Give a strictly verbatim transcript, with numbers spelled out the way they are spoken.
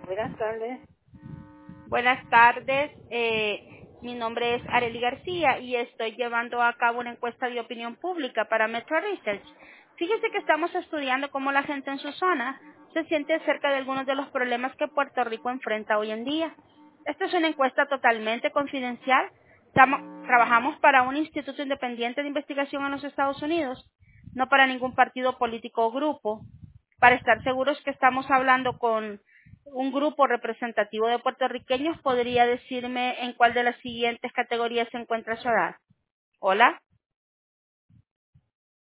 Buenas tardes. Buenas tardes, eh, mi nombre es Arely García y estoy llevando a cabo una encuesta de opinión pública para Metro Research. Fíjese que estamos estudiando cómo la gente en su zona se siente acerca de algunos de los problemas que Puerto Rico enfrenta hoy en día. Esta es una encuesta totalmente confidencial. Tamo- trabajamos para un instituto independiente de investigación en los Estados Unidos, no para ningún partido político o grupo, para estar seguros que estamos hablando con un grupo representativo de puertorriqueños. ¿Podría decirme en cuál de las siguientes categorías se encuentra su edad? Hola.